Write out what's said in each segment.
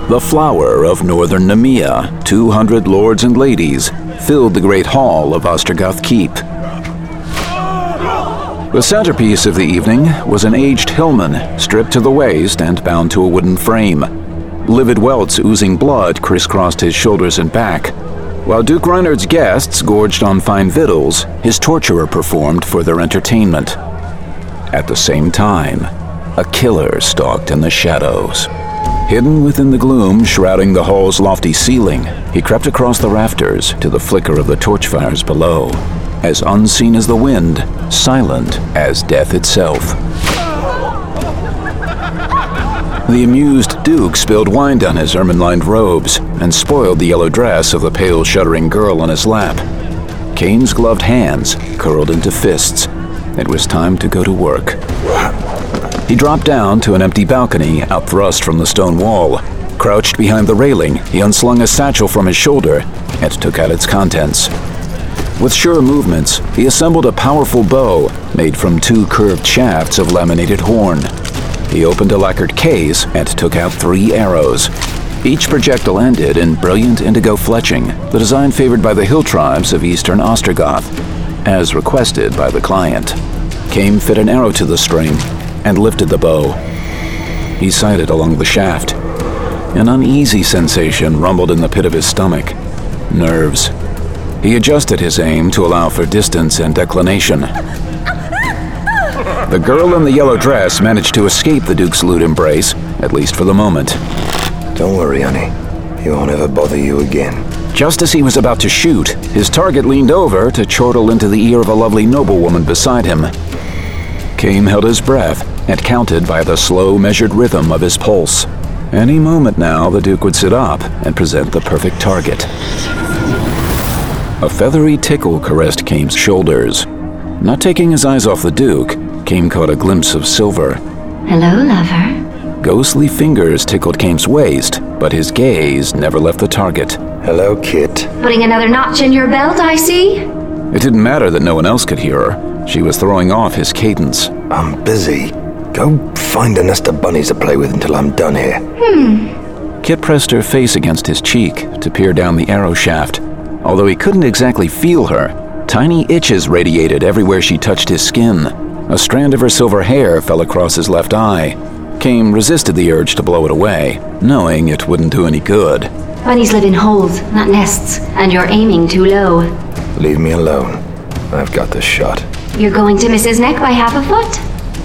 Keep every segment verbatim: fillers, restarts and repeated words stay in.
The flower of northern Nemea, two hundred lords and ladies, filled the great hall of Ostergoth Keep. The centerpiece of the evening was an aged hillman, stripped to the waist and bound to a wooden frame. Livid welts oozing blood crisscrossed his shoulders and back. While Duke Reinhard's guests gorged on fine victuals, his torturer performed for their entertainment. At the same time, a killer stalked in the shadows. Hidden within the gloom shrouding the hall's lofty ceiling, he crept across the rafters to the flicker of the torch fires below, as unseen as the wind, silent as death itself. The amused Duke spilled wine down his ermine-lined robes and spoiled the yellow dress of the pale, shuddering girl on his lap. Kane's gloved hands curled into fists. It was time to go to work. He dropped down to an empty balcony outthrust from the stone wall. Crouched behind the railing, he unslung a satchel from his shoulder and took out its contents. With sure movements, he assembled a powerful bow made from two curved shafts of laminated horn. He opened a lacquered case and took out three arrows. Each projectile ended in brilliant indigo fletching, the design favored by the hill tribes of eastern Ostergoth, as requested by the client. Kame fit an arrow to the string and lifted the bow. He sighted along the shaft. An uneasy sensation rumbled in the pit of his stomach. Nerves. He adjusted his aim to allow for distance and declination. The girl in the yellow dress managed to escape the Duke's lewd embrace, at least for the moment. Don't worry, honey. He won't ever bother you again. Just as he was about to shoot, his target leaned over to chortle into the ear of a lovely noblewoman beside him. Kame held his breath and counted by the slow, measured rhythm of his pulse. Any moment now, the Duke would sit up and present the perfect target. A feathery tickle caressed Kame's shoulders. Not taking his eyes off the Duke, Kame caught a glimpse of silver. Hello, lover. Ghostly fingers tickled Kame's waist, but his gaze never left the target. Hello, Kit. Putting another notch in your belt, I see? It didn't matter that no one else could hear her. She was throwing off his cadence. I'm busy. Go find a nest of bunnies to play with until I'm done here. Hmm. Kit pressed her face against his cheek to peer down the arrow shaft. Although he couldn't exactly feel her, tiny itches radiated everywhere she touched his skin. A strand of her silver hair fell across his left eye. Kame resisted the urge to blow it away, knowing it wouldn't do any good. Bunnies live in holes, not nests, and you're aiming too low. Leave me alone. I've got the shot. You're going to miss his neck by half a foot?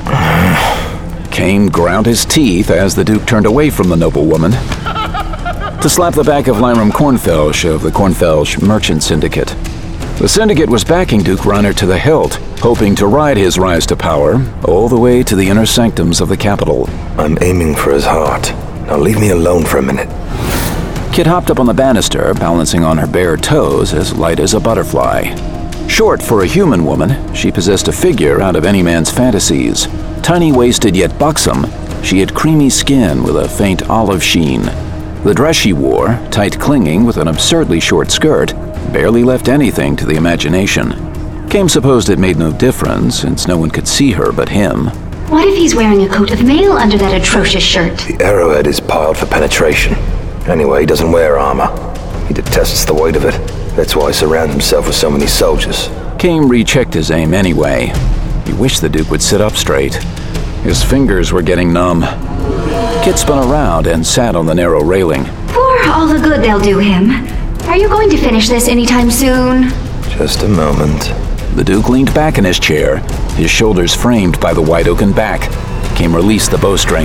Kame ground his teeth as the Duke turned away from the noblewoman to slap the back of Lyram Kornfelsch of the Kornfelsch Merchant Syndicate. The syndicate was backing Duke Reinhard to the hilt, hoping to ride his rise to power all the way to the inner sanctums of the capital. I'm aiming for his heart. Now leave me alone for a minute. Kit hopped up on the banister, balancing on her bare toes as light as a butterfly. Short for a human woman, she possessed a figure out of any man's fantasies. Tiny-waisted yet buxom, she had creamy skin with a faint olive sheen. The dress she wore, tight clinging with an absurdly short skirt, barely left anything to the imagination. Kame supposed it made no difference, since no one could see her but him. What if he's wearing a coat of mail under that atrocious shirt? The arrowhead is piled for penetration. Anyway, he doesn't wear armor. He detests the weight of it. That's why he surrounds himself with so many soldiers. Kame rechecked his aim anyway. He wished the Duke would sit up straight. His fingers were getting numb. Kit spun around and sat on the narrow railing. For all the good they'll do him. Are you going to finish this anytime soon? Just a moment. The Duke leaned back in his chair, his shoulders framed by the wide oaken back. Kame released the bowstring.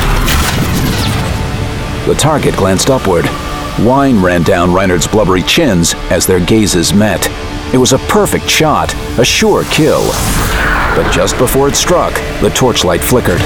The target glanced upward. Wine ran down Reinhard's blubbery chins as their gazes met. It was a perfect shot, a sure kill. But just before it struck, the torchlight flickered.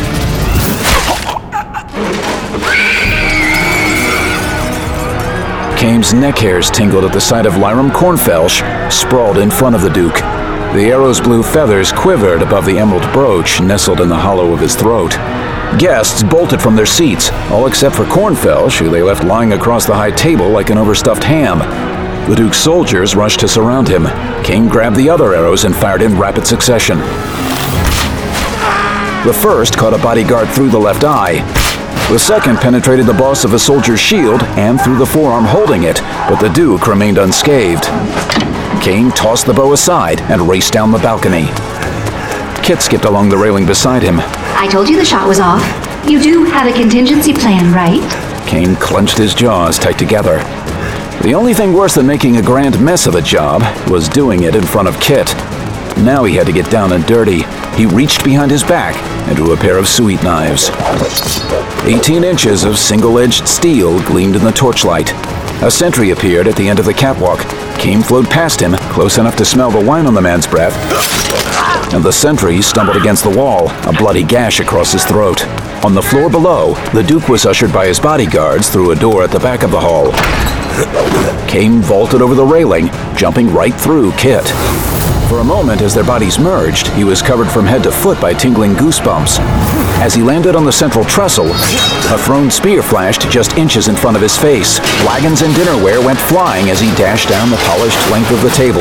Kame's neck hairs tingled at the sight of Lyram Kornfelsch, sprawled in front of the Duke. The arrow's blue feathers quivered above the emerald brooch nestled in the hollow of his throat. Guests bolted from their seats, all except for Kornfelsch, who they left lying across the high table like an overstuffed ham. The Duke's soldiers rushed to surround him. Kame grabbed the other arrows and fired in rapid succession. The first caught a bodyguard through the left eye. The second penetrated the boss of a soldier's shield and through the forearm holding it, but the Duke remained unscathed. Kane tossed the bow aside and raced down the balcony. Kit skipped along the railing beside him. I told you the shot was off. You do have a contingency plan, right? Kane clenched his jaws tight together. The only thing worse than making a grand mess of the job was doing it in front of Kit. Now he had to get down and dirty. He reached behind his back and drew a pair of sweet knives. Eighteen inches of single-edged steel gleamed in the torchlight. A sentry appeared at the end of the catwalk. Kane flowed past him, close enough to smell the wine on the man's breath, and the sentry stumbled against the wall, a bloody gash across his throat. On the floor below, the Duke was ushered by his bodyguards through a door at the back of the hall. Kane vaulted over the railing, jumping right through Kit. For a moment, as their bodies merged, he was covered from head to foot by tingling goosebumps. As he landed on the central trestle, a thrown spear flashed just inches in front of his face. Flagons and dinnerware went flying as he dashed down the polished length of the table.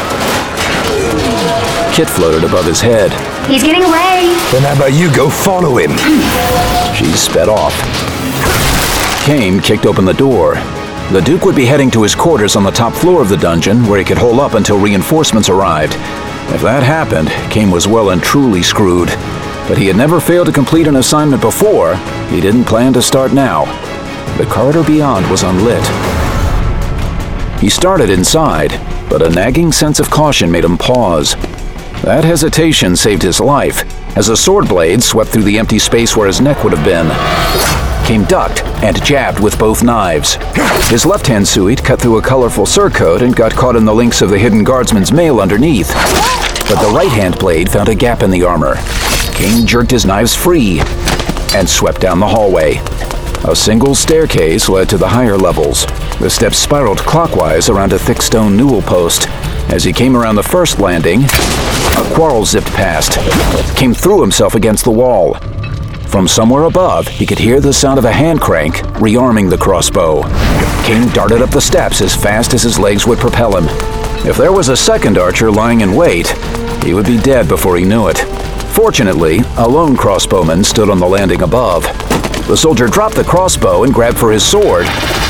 Kit floated above his head. He's getting away! Then how about you go follow him? She sped off. Kane kicked open the door. The Duke would be heading to his quarters on the top floor of the dungeon, where he could hole up until reinforcements arrived. If that happened, Kane was well and truly screwed. But he had never failed to complete an assignment before. He didn't plan to start now. The corridor beyond was unlit. He started inside, but a nagging sense of caution made him pause. That hesitation saved his life, as a sword blade swept through the empty space where his neck would have been. Kane ducked and jabbed with both knives. His left-hand suit cut through a colorful surcoat and got caught in the links of the hidden guardsman's mail underneath. But the right-hand blade found a gap in the armor. Kane jerked his knives free and swept down the hallway. A single staircase led to the higher levels. The steps spiraled clockwise around a thick stone newel post. As he came around the first landing, a quarrel zipped past. Kane threw himself against the wall. From somewhere above, he could hear the sound of a hand crank rearming the crossbow. Kane darted up the steps as fast as his legs would propel him. If there was a second archer lying in wait, he would be dead before he knew it. Fortunately, a lone crossbowman stood on the landing above. The soldier dropped the crossbow and grabbed for his sword,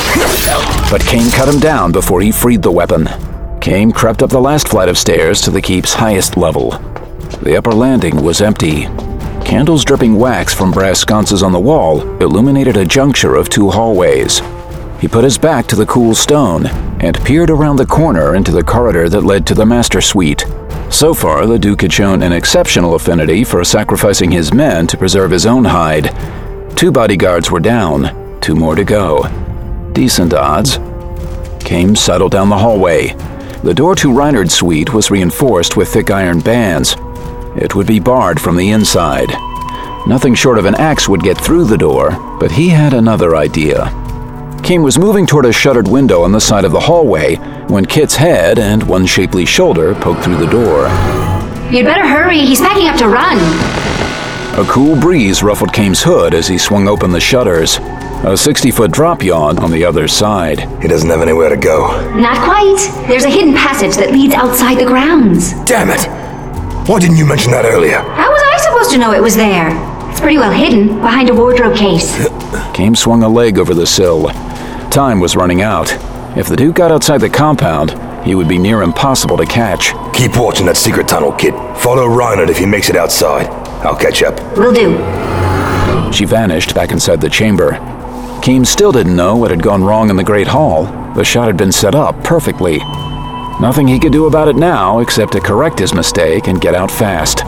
but Kane cut him down before he freed the weapon. Kane crept up the last flight of stairs to the keep's highest level. The upper landing was empty. Candles dripping wax from brass sconces on the wall illuminated a juncture of two hallways. He put his back to the cool stone and peered around the corner into the corridor that led to the master suite. So far, the Duke had shown an exceptional affinity for sacrificing his men to preserve his own hide. Two bodyguards were down, two more to go. Decent odds. Kane settled down the hallway. The door to Reinhard's suite was reinforced with thick iron bands. It would be barred from the inside. Nothing short of an axe would get through the door, but he had another idea. Kane was moving toward a shuttered window on the side of the hallway when Kit's head and one shapely shoulder poked through the door. You'd better hurry. He's packing up to run. A cool breeze ruffled Kane's hood as he swung open the shutters. A sixty-foot drop yawned on the other side. He doesn't have anywhere to go. Not quite. There's a hidden passage that leads outside the grounds. Damn it! Why didn't you mention that earlier? How was I supposed to know it was there? It's pretty well hidden behind a wardrobe case. Kane swung a leg over the sill. Time was running out. If the Duke got outside the compound, he would be near impossible to catch. Keep watching that secret tunnel, kid. Follow Reinhard if he makes it outside. I'll catch up. Will do. She vanished back inside the chamber. Kane still didn't know what had gone wrong in the Great Hall. The shot had been set up perfectly. Nothing he could do about it now except to correct his mistake and get out fast.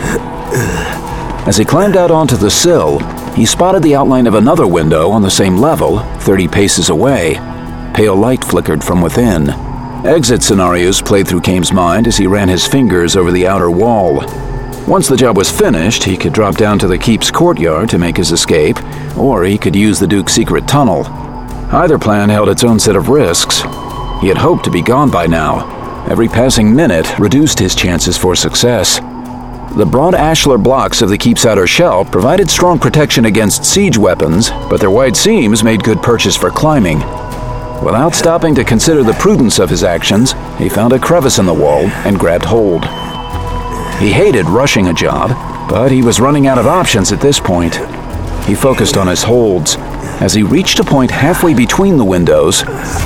As he climbed out onto the sill, he spotted the outline of another window on the same level, thirty paces away. Pale light flickered from within. Exit scenarios played through Kane's mind as he ran his fingers over the outer wall. Once the job was finished, he could drop down to the keep's courtyard to make his escape, or he could use the Duke's secret tunnel. Either plan held its own set of risks. He had hoped to be gone by now. Every passing minute reduced his chances for success. The broad ashlar blocks of the keep's outer shell provided strong protection against siege weapons, but their wide seams made good purchase for climbing. Without stopping to consider the prudence of his actions, he found a crevice in the wall and grabbed hold. He hated rushing a job, but he was running out of options at this point. He focused on his holds. As he reached a point halfway between the windows,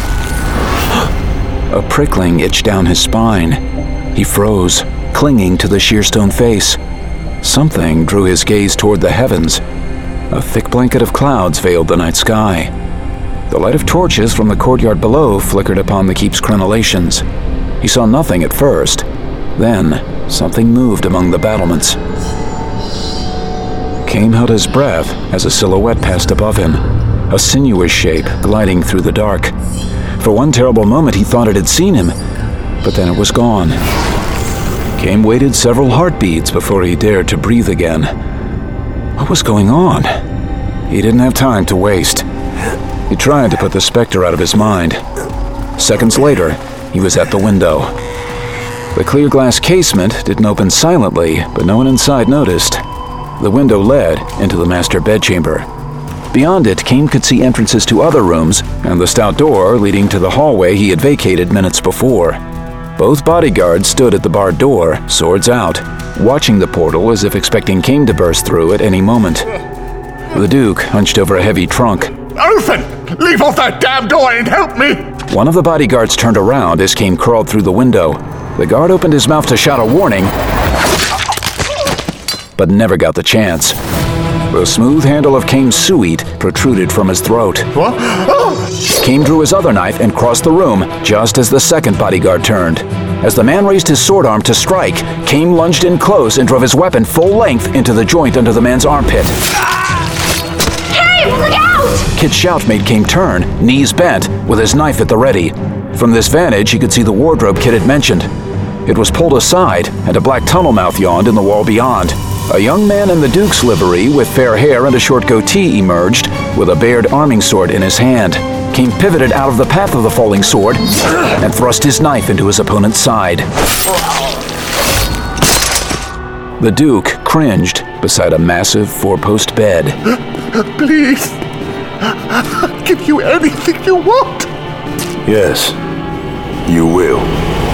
a prickling itched down his spine. He froze, clinging to the sheer stone face. Something drew his gaze toward the heavens. A thick blanket of clouds veiled the night sky. The light of torches from the courtyard below flickered upon the keep's crenellations. He saw nothing at first. Then, something moved among the battlements. Kame held his breath as a silhouette passed above him, a sinuous shape gliding through the dark. For one terrible moment he thought it had seen him, but then it was gone. Kame waited several heartbeats before he dared to breathe again. What was going on? He didn't have time to waste. He tried to put the specter out of his mind. Seconds later, he was at the window. The clear glass casement didn't open silently, but no one inside noticed. The window led into the master bedchamber. Beyond it, Kame could see entrances to other rooms and the stout door leading to the hallway he had vacated minutes before. Both bodyguards stood at the barred door, swords out, watching the portal as if expecting Kame to burst through at any moment. The Duke hunched over a heavy trunk. Open! Leave off that damn door and help me! One of the bodyguards turned around as Kame crawled through the window. The guard opened his mouth to shout a warning, but never got the chance. The smooth handle of Kame's suite protruded from his throat. What? Oh! Kame drew his other knife and crossed the room just as the second bodyguard turned. As the man raised his sword arm to strike, Kame lunged in close and drove his weapon full length into the joint under the man's armpit. Kame, look out! Kit's shout made Kame turn, knees bent, with his knife at the ready. From this vantage, he could see the wardrobe Kit had mentioned. It was pulled aside, and a black tunnel mouth yawned in the wall beyond. A young man in the Duke's livery with fair hair and a short goatee emerged, with a bared arming sword in his hand. Kame pivoted out of the path of the falling sword and thrust his knife into his opponent's side. The Duke cringed beside a massive four-post bed. Please, I'll give you anything you want. Yes, you will.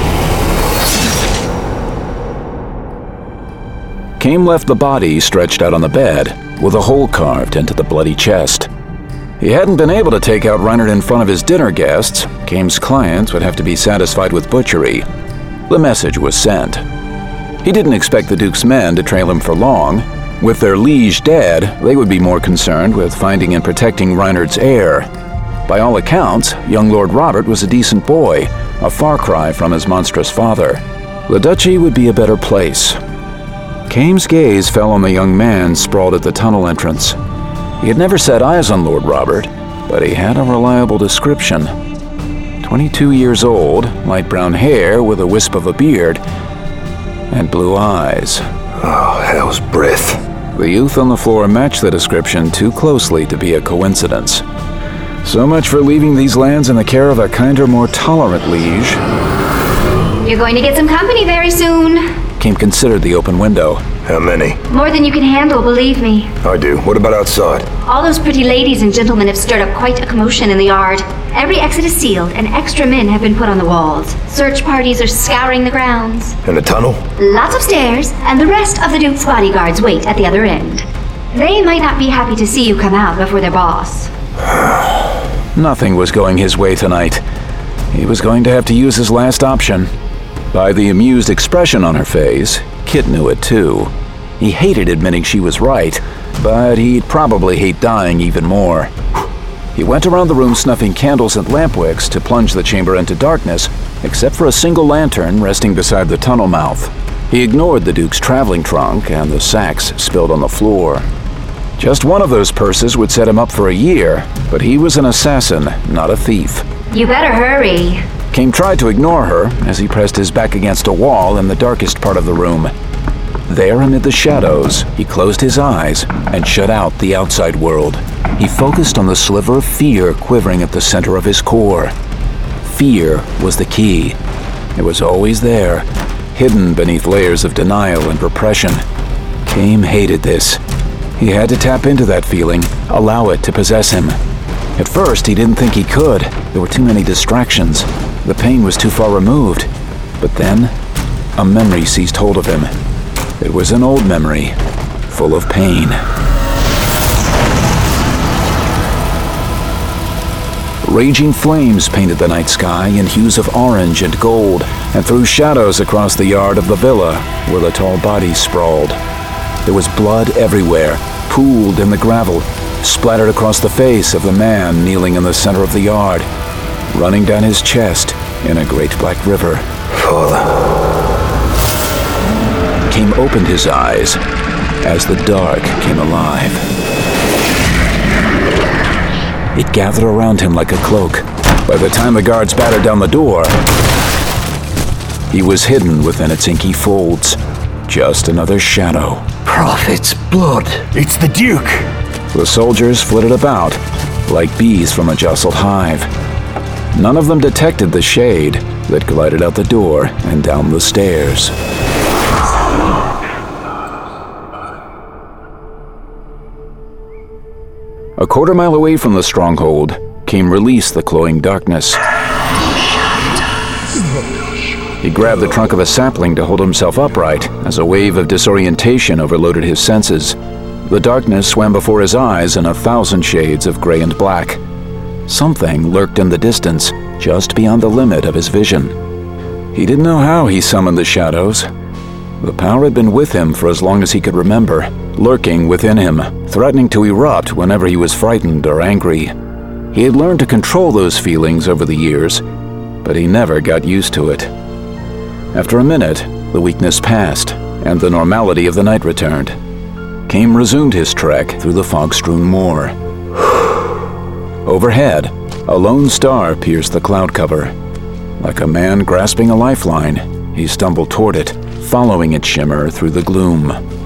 Kame left the body stretched out on the bed, with a hole carved into the bloody chest. He hadn't been able to take out Reinhardt in front of his dinner guests. Kame's clients would have to be satisfied with butchery. The message was sent. He didn't expect the Duke's men to trail him for long. With their liege dead, they would be more concerned with finding and protecting Reinhardt's heir. By all accounts, young Lord Robert was a decent boy, a far cry from his monstrous father. The duchy would be a better place. Kame's gaze fell on the young man sprawled at the tunnel entrance. He had never set eyes on Lord Robert, but he had a reliable description. Twenty-two years old, light brown hair with a wisp of a beard, and blue eyes. Oh, hell's breath. The youth on the floor matched the description too closely to be a coincidence. So much for leaving these lands in the care of a kinder, more tolerant liege. You're going to get some company very soon. Kame considered the open window. How many? More than you can handle, believe me. I do. What about outside? All those pretty ladies and gentlemen have stirred up quite a commotion in the yard. Every exit is sealed, and extra men have been put on the walls. Search parties are scouring the grounds. In the tunnel? Lots of stairs, and the rest of the Duke's bodyguards wait at the other end. They might not be happy to see you come out before their boss. Nothing was going his way tonight. He was going to have to use his last option. By the amused expression on her face, Kit knew it too. He hated admitting she was right, but he'd probably hate dying even more. He went around the room snuffing candles and lampwicks to plunge the chamber into darkness, except for a single lantern resting beside the tunnel mouth. He ignored the Duke's traveling trunk and the sacks spilled on the floor. Just one of those purses would set him up for a year, but he was an assassin, not a thief. You better hurry. Kame tried to ignore her as he pressed his back against a wall in the darkest part of the room. There amid the shadows, he closed his eyes and shut out the outside world. He focused on the sliver of fear quivering at the center of his core. Fear was the key. It was always there, hidden beneath layers of denial and repression. Kame hated this. He had to tap into that feeling, allow it to possess him. At first, he didn't think he could. There were too many distractions. The pain was too far removed. But then, a memory seized hold of him. It was an old memory, full of pain. Raging flames painted the night sky in hues of orange and gold and threw shadows across the yard of the villa where the tall bodies sprawled. There was blood everywhere, pooled in the gravel, splattered across the face of the man kneeling in the center of the yard, running down his chest in a great black river. Father. Cain opened his eyes as the dark came alive. It gathered around him like a cloak. By the time the guards battered down the door, he was hidden within its inky folds. Just another shadow. Prophet's blood. It's the Duke. The soldiers flitted about like bees from a jostled hive. None of them detected the shade that glided out the door and down the stairs. A quarter mile away from the stronghold, Cain released the cloying darkness. He grabbed the trunk of a sapling to hold himself upright as a wave of disorientation overloaded his senses. The darkness swam before his eyes in a thousand shades of gray and black. Something lurked in the distance, just beyond the limit of his vision. He didn't know how he summoned the shadows. The power had been with him for as long as he could remember, lurking within him, threatening to erupt whenever he was frightened or angry. He had learned to control those feelings over the years, but he never got used to it. After a minute, the weakness passed, and the normality of the night returned. Cain resumed his trek through the fog-strewn moor. Overhead, a lone star pierced the cloud cover. Like a man grasping a lifeline, he stumbled toward it, following its shimmer through the gloom.